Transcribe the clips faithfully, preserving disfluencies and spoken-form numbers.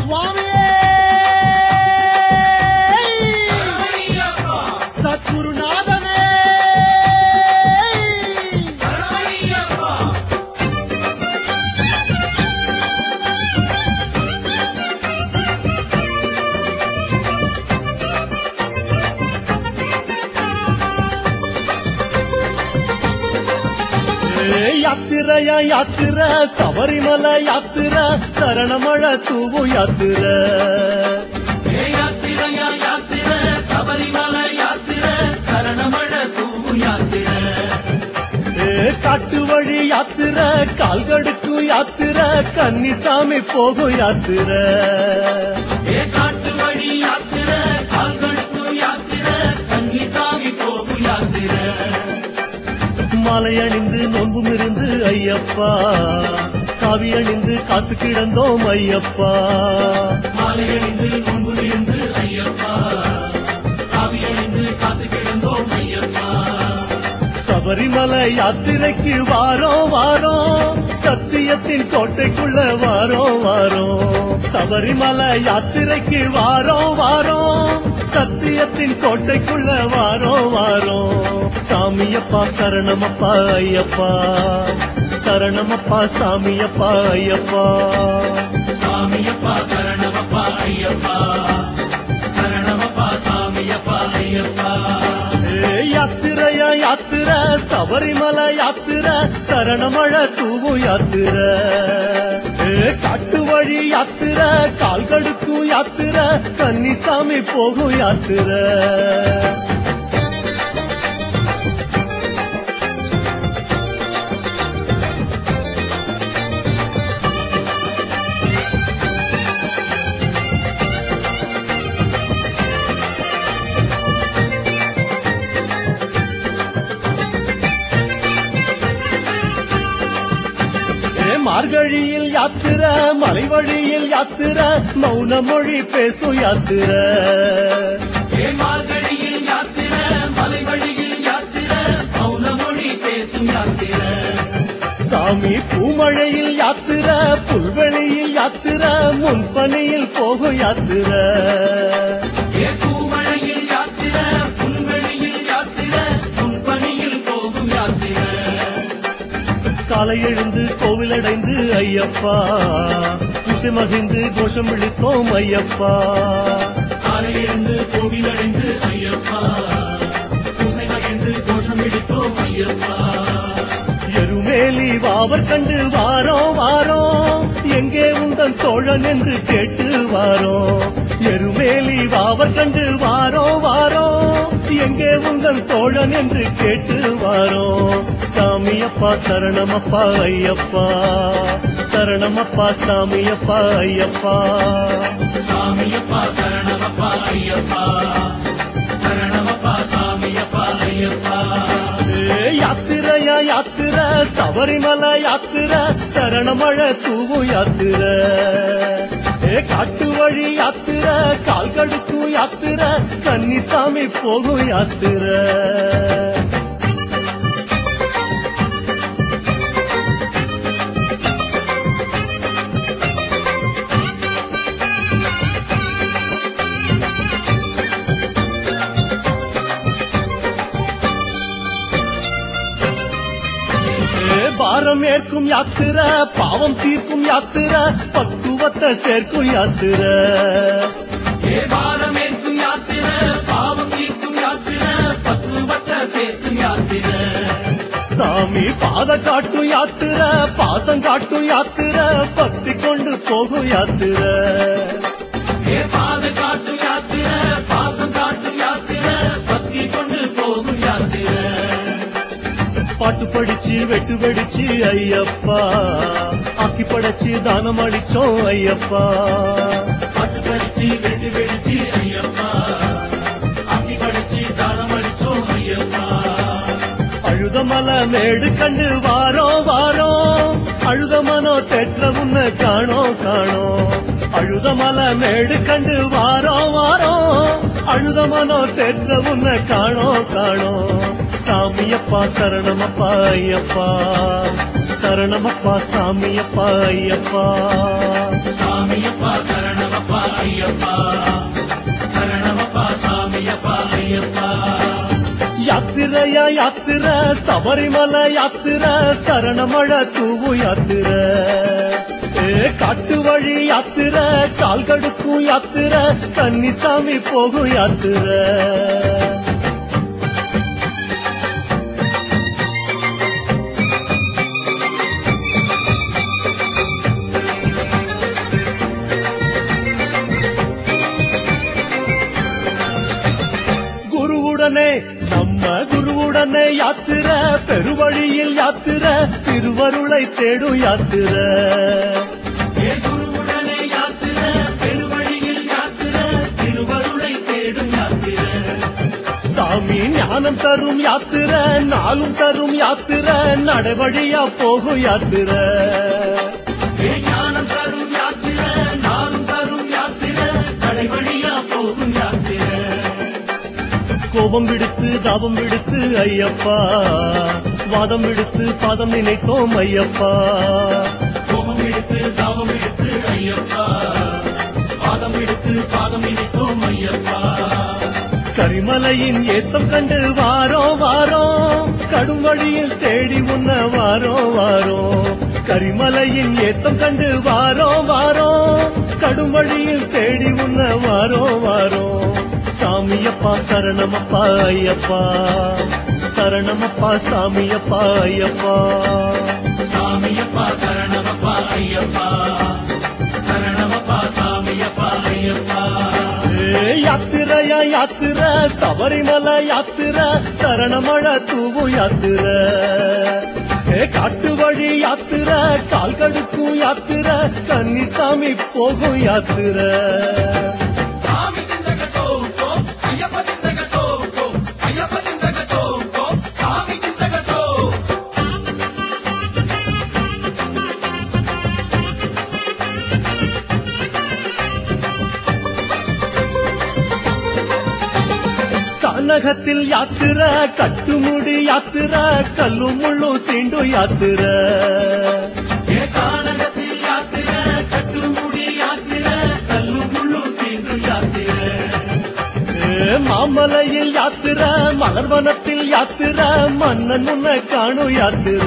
சுவாமியே சத்குருநாதனே யாத்திரையா யாத்திர சபரிமலை யாத்திர சரணமழ தூவு யாத்திர யாத்திரையா யாத்திர சபரிமலை யாத்திர சரணமழ தூவு யாத்திர காட்டு வழி யாத்திர கால்கடுக்கு யாத்திர கன்னிசாமி போகும் யாத்திர காட்டு வழி யாத்திர கால்கடுக்கு யாத்திர கன்னிசாமி போகும் யாத்திர மாலை அணிந்து நோன்பும் இருந்து ஐயப்பா காவி அணிந்து காத்து கிடந்தோம் ஐயப்பா மாலை அணிந்து நோன்பும் இருந்து ஐயப்பா காவி அணிந்து காத்து கிடந்தோம் ஐயப்பா சபரிமலை யாத்திரைக்கு வாரோம் வாரோம் சத்தியத்தின் கோட்டைக்குள்ள வாரோம் வாரோம் சபரிமலை யாத்திரைக்கு வாரோம் வாரோம் சத்தியத்தின் கோட்டைக்குள்ள வாரோம் வாரோம் சாமியப்பா சரணமப்பா ஐயப்பா சரணமப்பா சாமியப்பா ஐயப்பா சாமியப்பா சரணமப்பா ஐயப்பா சரணமப்பா சாமியப்பா ஐயப்பா யாத்திரையா யாத்திர சபரிமலை யாத்திர சரணமழ தூவு யாத்திர காட்டு வழி யாத்திர கால்கடுக்கு யாத்திர கன்னிசாமி போகும் யாத்திர மார்கழியில் யாத்திர மலை வழியில் யாத்திர மௌன மொழி பேசும் யாத்திர மார்கழியில் யாத்திர மலை வழியில் யாத்திர மௌன மொழி பேசும் யாத்திர சாமி பூமழையில் யாத்திர புல்வெளியில் யாத்திர முன்பணியில் போகும் யாத்திர பூமழையில் யாத்திர புல்வெளியில் யாத்திர முன்பணியில் போகும் யாத்திர காலை எழுந்து கோவில் அடைந்து ஐயப்பா குசை மகிழ்ந்து கோஷம் விழித்தோம் ஐயப்பா காலை எழுந்து கோவில் அடைந்து ஐயப்பா குசை மகிழ்ந்து கோஷம் விழித்தோம் ஐயப்பா எருமேலி வாவர் கண்டு வாரோம் வாரோம் எங்கே உந்தன் தோழன் என்று கேட்டு வாரோம் எருமேலி வாவர் கண்டு வாரோம் வாரோம் எங்கே உந்தன் தோழன் என்று கேட்டு வாரோம் சாமியப்பா சரணமப்பா ஐயப்பா சரணமப்பா சாமியப்பா ஐயப்பா சாமியப்பா சரணமப்பா ஐயப்பா சரணமப்பா சாமியப்பா ஐயப்பா யாத்திரையா யாத்திர சபரிமலை யாத்திர சரணமழ தூவு யாத்திர காட்டு வழி யாத்திர கால்கடுக்கு யாத்திர கன்னிசாமி போகும் யாத்திர பாரம் ஏற்கும் யாத்திர பாவம் தீர்க்கும் யாத்திர பக்குவத்தை சேர்க்கும் யாத்திர பாரம் ஏற்கும் யாத்திர பாவம் தீர்க்கும் யாத்திர பக்குவத்தை சேர்க்கும் யாத்திர சாமி பாத காட்டும் யாத்திர பாசம் காட்டும் யாத்திர பக்தி கொண்டு போகும் யாத்திர பாத காட்டும் யாத்திர பாசம் காட்டும் யாத்திர பக்தி கொண்டு போகும் யாத்திர பாட்டு படிச்சு வெட்டு வெடிச்சு ஐயப்பா ஆக்கி படைச்சு தானம் அளிச்சோம் ஐயப்பா பாட்டு படிச்சு வெட்டு வெடிச்சு ஐயப்பா ஆக்கி படைச்சு தானம் அளிச்சோம் ஐயப்பா அழுதமல மேடு கண்டு வாரோம் வாரோம் அழுத மனோ தெற்ற உன்ன காணோம் காணோம் அழுதமல மேடு கண்டு வாரோம் வாரோம் அழுத மனோ தெற்ற உன்ன காணோம் காணோம் சாமியப்பா சரணமப்பா ஐயப்பா சரணமப்பா சாமியப்பா ஐயப்பா சாமியப்பா சரணமப்பா சரணமப்பா ஐயப்பா சரணமப்பா சாமியப்பா ஐயப்பா யாத்திரையா யாத்திர சபரிமலை யாத்திர சரணமழ தூவு யாத்திர காட்டு வழி யாத்திர கால் கடுக்கும் யாத்திர கன்னிசாமி போகும் யாத்திர குருவுடனே நம்ம குருவுடனே யாத்திர பெருவழியில் யாத்திர திருவருளை தேடும் யாத்திர குருவுடனே யாத்திர பெருவழியில் யாத்திர திருவருளை தேடும் யாத்திர சாமி ஞானம் தரும் யாத்திர நாளும் தரும் யாத்திர நடைவழியா போகும் யாத்திர ஞானம் தரும் யாத்திர நாளும் தரும் யாத்திர நடைவழியா போகும் யாத்திர கோபம் விடுத்து தாபம் விடுத்து ஐயப்பா வாதம் விடுத்து பாதம் நினைத்தோம் ஐயப்பா கோபம் எடுத்து தாபம் எடுத்து ஐயப்பா பாதம் எடுத்து பாதம் நினைத்தோம் ஐயப்பா கரிமலையின் ஏத்தம் கண்டு வாரோ வாரோ கடும் வழியில் தேடி உன்ன வாரோ வாரோ கரிமலையின் ஏத்தம் கண்டு வாரோ வாரோ கடும் வழியில் தேடி உன்ன வாரோ வாரோ சாமியப்பா சரணமப்பா ஐயப்பா சரணமப்பா சாமியப்பா ஐயப்பா சாமியப்பா சரணமப்பா ஐயப்பா சரணமப்பா சாமியப்பா ஐயப்பா யாத்திரையா யாத்திர சபரிமலை யாத்திர சரணமழ தூவு யாத்திர காட்டு வழி யாத்திர கால் கடுக்கும் யாத்திர கன்னிசாமி போகும் யாத்திர சாமி திந்தகத்தோ ஐயப்ப திந்தகத்தோ ஐயப்ப திந்தகத்தோ சாமி திந்தகத்தோ கானகத்தில் யாத்திர கட்டுமுடி யாத்திர கல்லும் முள்ளும் சீண்டு யாத்திர கானகத்தில் யாத்திர கட்டுமுடி யாத்திர கல்லும் முள்ளும் சீண்டு யாத்திர மாமலையில் யாத்திர மலர்வனத்தில் யாத்திர மன்னன் முன்ன காணும் யாத்திர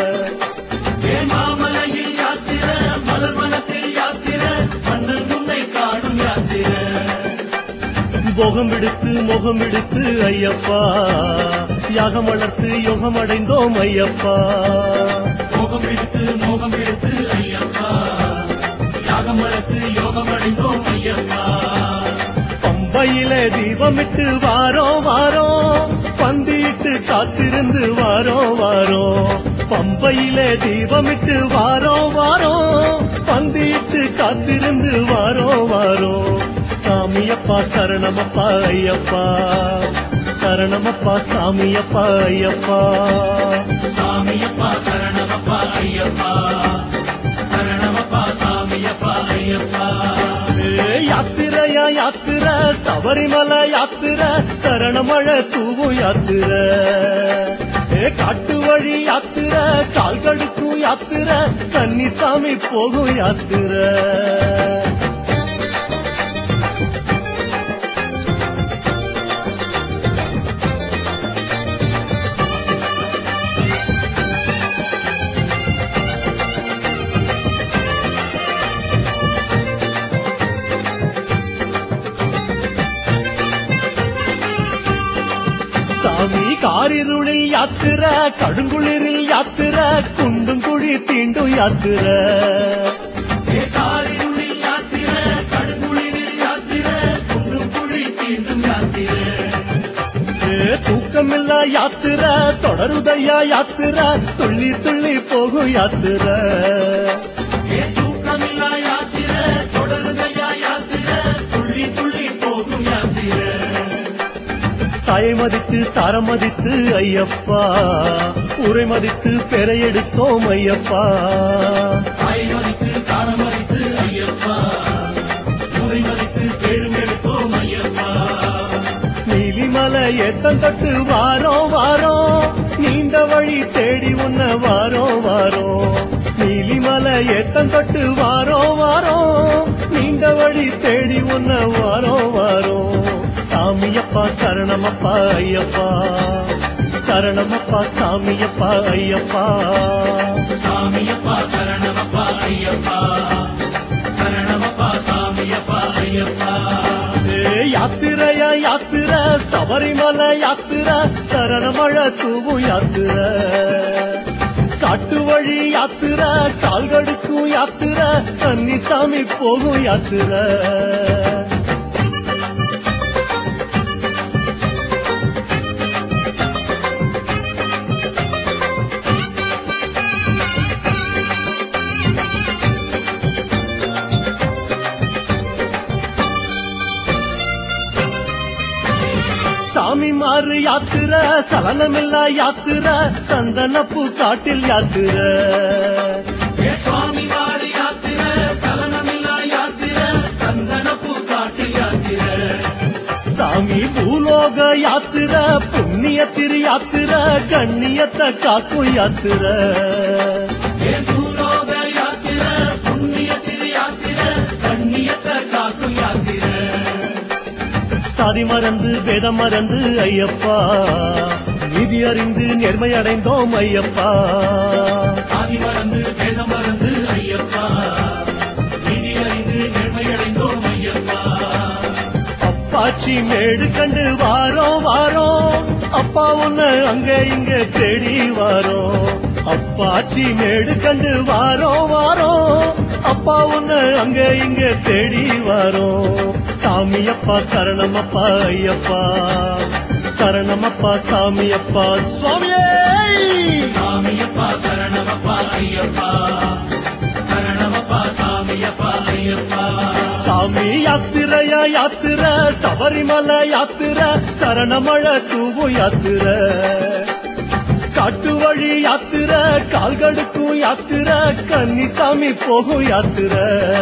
மாமலையில் யாத்திர மலர்வனத்தில் யாத்திர மன்னன் முன்னை காணும் யாத்திர போகம் விடுத்து மோகம் விடுத்து ஐயப்பா யாகம் வளர்த்து யோகம் அடைந்தோம் ஐயப்பா மோகம் எடுத்து மோகம் எடுத்து ஐயப்பா யாகம் வளர்த்து யோகம் அடைந்தோம் ஐயப்பா பம்பையிலே தீபமிட்டு வாரோ வாரோ பந்தியிட்டு காத்திருந்து வாரோ வாரோ பம்பையிலே தீபமிட்டு வாரோ வாரோ பந்தியிட்டு காத்திருந்து வாரோ வாரோ சாமியப்பா சரணமப்பா ஐயப்பா சரணமப்பா சாமியப்பா ஐயப்பா சாமியப்பா சரணமப்பா ஐயப்பா சரணமப்பா சாமியப்பா ஐயப்பா யாத்திரையா யாத்திர சபரிமலை யாத்திர சரணமழ தூவு யாத்திர காட்டு வழி யாத்திர கால் கடுக்கும் யாத்திர கன்னிசாமி போகும் யாத்திர சாமி காரிருளில் யாத்திர கடுங்குளிரில் யாத்திர குண்டும் குழி தீண்டும் யாத்திர காரிருளில் யாத்திர கடுங்குளிரில் யாத்திர குண்டும் குழி தீண்டும் யாத்திர தூக்கமில்லா யாத்திர தொடருதையா யாத்திர துள்ளி துள்ளி போகும் யாத்திர தூக்கமில்லா யாத்திர தொடருதையா யாத்திர துள்ளி துள்ளி போகும் யாத்திர தாயை மதித்து தாரம் மதித்து ஐயப்பா உரை மதித்து பெறை எடுத்தோம் ஐயப்பா தாயை மதித்து தாரம் மதித்து ஐயப்பா உரை மதித்து பேரும் எடுத்தோம் ஐயப்பா நீலிமலை ஏத்தம் தட்டு வாரோ வாரோ நீண்ட வழி தேடி உன்ன வாரோ வாரோ நீலிமலை ஏத்தம் தொட்டு வாரோ வாரோ நீண்ட வழி தேடி உன்ன வாரோ வாரோ சாமியப்பா சரணமப்பா ஐயப்பா சரணமப்பா சாமியப்பா ஐயப்பா சாமியப்பா சரணமப்பா ஐயப்பா சரணமப்பா சாமியப்பா ஐயப்பா ஏ யாத்திரையா யாத்திர சபரிமலை யாத்திர சரணமழ தூவும் யாத்திர காட்டு வழி யாத்திர கால்கடுக்கும் யாத்திர கன்னிசாமி போகும் யாத்திர சாமி மாறு யாத்திர சலனமில்லா யாத்திர சந்தனப்பூ காட்டில் யாத்திர ஏ சுவாமி வாரி யாத்திர சலனமில்லா யாத்திர சந்தனப்பூ காட்டில் யாத்திர சாமி பூலோக யாத்திர புண்ணிய திரு யாத்திர கண்ணியத்தை காக்கும் யாத்திர ஏ பூலோக யாத்திர புண்ணிய திரு யாத்திர கண்ணியத்தை காக்கும் யாத்திர சாதி மறந்து வேதம் மறந்து ஐயப்பா நிதி அறிந்து நேர்மை அடைந்தோம் ஐயப்பா சாதி மறந்து வேதம் மறந்து ஐயப்பா நீதி அறிந்து நேர்மையடைந்தோம் ஐயப்பா அப்பாச்சி மேடு கண்டு வாரோ வாரோ அப்பா உன்னை அங்க இங்க தேடி வாரோ அப்பாச்சி மேடு கண்டு வாரோ வாரோ அப்பா உன்னை அங்க இங்க தேடி வாரோ சாமியப்பா சரணமப்பா ஐயப்பா சரணமப்பா சாமியப்பா சுவாமியே சாமியப்பா சரணமப்பா ஐயப்பா சரணமப்பா சாமியப்பா ஐயப்பா சாமி யாத்திரையா யாத்திர சபரிமலை யாத்திர சரணமழ தூவும் யாத்திர காட்டு வழி யாத்திர கால்கடுக்கும் யாத்திர கன்னிசாமி போகும் யாத்திர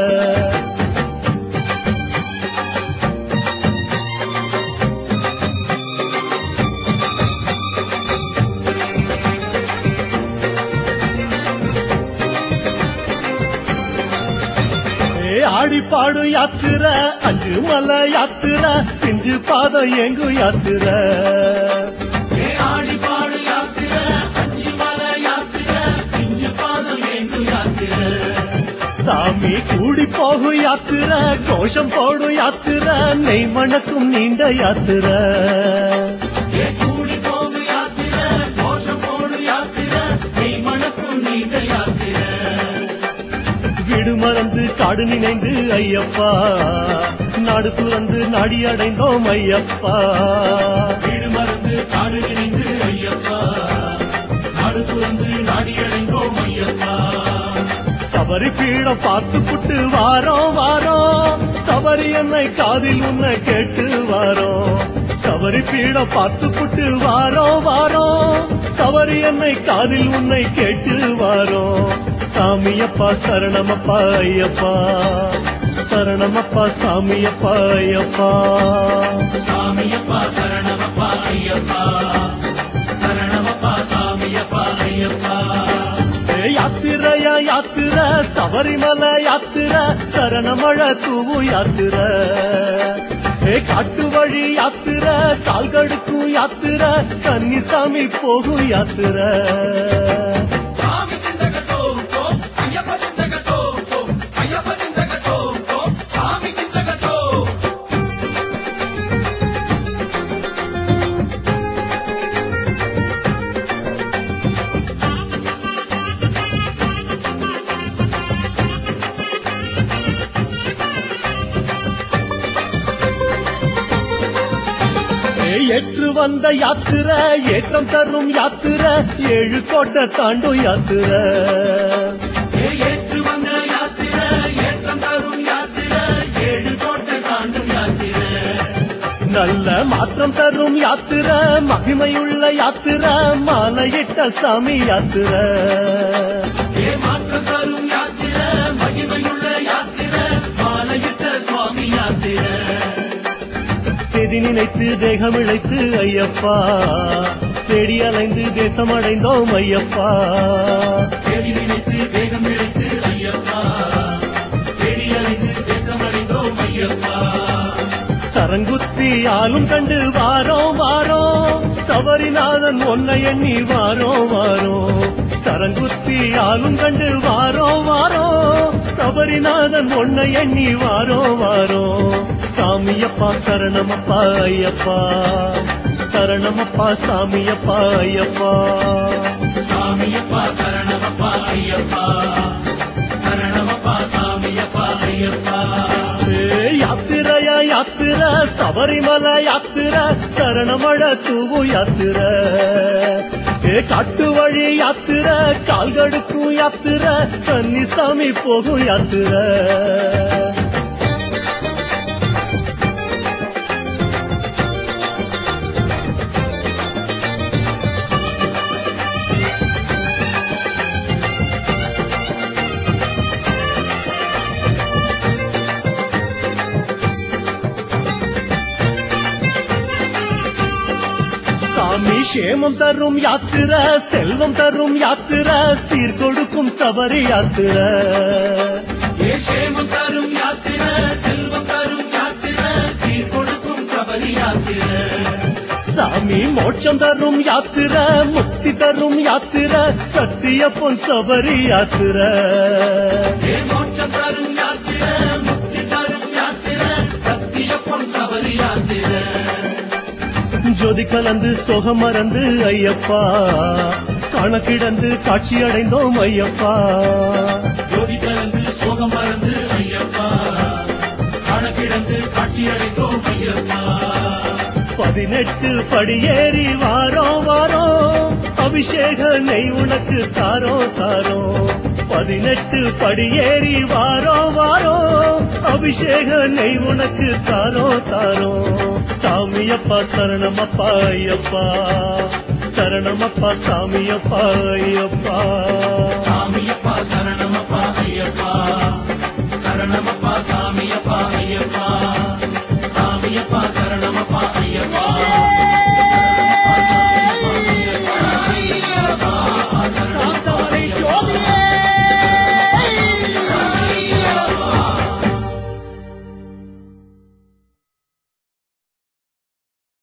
ஆடி பாடு யாத்திர அஞ்சு மலை யாத்திர பிஞ்சு பாதம் எங்கு யாத்திர ஏ ஆடி பாடு யாத்திர அஞ்சு மலை யாத்திர பிஞ்சு பாதம் எங்கு யாத்திர சாமி கூடி போகும் யாத்திர கோஷம் போடும் யாத்திர நெய் மணக்கும் நீண்ட யாத்திர ஏ கூடி போகு யாத்திர கோஷம் போடு யாத்திர நெய் மணக்கும் நீண்ட யாத்திர வீடு மறந்து காடு நினைந்து ஐயப்பா நாடு துறந்து நாடி அடைந்தோம் ஐயப்பா வீடு மறந்து காடு நினைந்து ஐயப்பா நாடு துறந்து நாடி அடைந்தோம் ஐயப்பா சபரி பீடம் பார்த்து புட்டு வாரோம் வாரோம் சபரி என்னை காதில் உன்னை கேட்டு வாரோம் சபரி பீடம் பார்த்து புட்டு வாரோம் வாரோம் சபரி என்னை காதில் உன்னை கேட்டு வாரோம் சாமியப்பா சரணமப்பா ஐயப்பா சரணமப்பா சாமியப்பா ஐயப்பா சாமியப்பா சரணமப்பா ஐயப்பா சரணமப்பா சாமியப்பா ஐயப்பா ஏ யாத்திரையா யாத்திர சபரிமலை யாத்திர சரணமழ தூவு யாத்திர ஏ காட்டு வழி யாத்திர கால்கடுக்கும் யாத்திர கன்னிசாமி போகும் யாத்திர சாமி சிந்தகத்தோ ஐயப்ப சிந்தகத்தோ ஐயப்ப சிந்தகத்தோ சாமி சிந்தகத்தோ ஏற்று வந்த யாத்திர ஏற்றம் தரும் யாத்திர ஏழு கோட்டை தாண்டும் யாத்திர ஏ ஏற்று வந்த யாத்திர ஏற்றம் தரும் யாத்திர ஏழு கோட்டை தாண்டும் யாத்திர நல்ல மாற்றம் தரும் யாத்திர மகிமையுள்ள யாத்திர மாலையிட்ட சாமி யாத்திர ஏ மாற்றம் தரும் யாத்திர மகிமையுள்ள யாத்திர மாலையிட்ட சுவாமி யாத்திர தேதி நினைத்து தேகம் இழைத்து ஐயப்பா தேடி அலைந்து தேசம் அடைந்தோம் ஐயப்பா தேதி நினைத்து வேகம் இழைத்து ஐயப்பா தேடி அறிந்து தேசமடைந்தோம் ஐயப்பா. சரங்குத்தி ஆளும் கண்டு வாரோம் வாரோம் சபரிநாதன் ஒன்னை எண்ணி வாரோம் வாரோம். சரங்குத்தி ஆளும் கண்டு வாரோம் வாரோம் சபரிநாதன் ஒன்னை எண்ணி வாரோம் வாரோம். சாமியப்பா சரணமப்பா ஐயப்பா சரணமப்பா சாமியப்பா ஐயப்பா. சாமியப்பா சரணமப்பா ஐயப்பா சரணமப்பா சாமியப்பா ஐயப்பா. யாத்திரையா யாத்திர சபரிமலை யாத்திர சரணமழ தூவு யாத்திர. ஏ காட்டு வழி யாத்திர கால்கடுக்கும் யாத்திர கன்னிசாமி போகும் யாத்திர. சாமி சேமம் தரும் யாத்திர செல்வம் தரும் யாத்திர சீர் கொடுக்கும் சபரி யாத்திர. ஏ சேமம் தரும் யாத்திர செல்வம் தரும் யாத்திர சீர் கொடுக்கும் சபரி யாத்திர. சாமி மோட்சம் தரும் யாத்திர முக்தி தரும் யாத்திர சத்திய பொன் சபரி யாத்திர. ஏ மோட்சம் தரும் யாத்திர முக்தி தரும் யாத்திர சத்திய பொன் சபரி யாத்திர. ஜோதி கலந்து சோகம் மறந்து ஐயப்பா கணக்கிடந்து காட்சி அடைந்தோம் ஐயப்பா. ஜோதி கலந்து சோகம் மறந்து ஐயப்பா கணக்கிடந்து காட்சி அடைந்தோம் ஐயப்பா. பதினெட்டு படியேறி வாரோம் வாரோம் அபிஷேக நெய் உனக்கு தாரோ தாரோ. பதினெட்டு படியேறி வாரோம் வாரோம் அபிஷேக நெய் உனக்கு தாரோ தாரோ. சாமியப்பா சரணமப்பா ஐயப்பா சரணமப்பா சாமியப்பா ஐயப்பா. சாமியப்பா சரணமப்பா ஐயப்பா சரணமப்பா சாமியப்பா ஐயப்பா. சாமியப்பா சரணமப்பா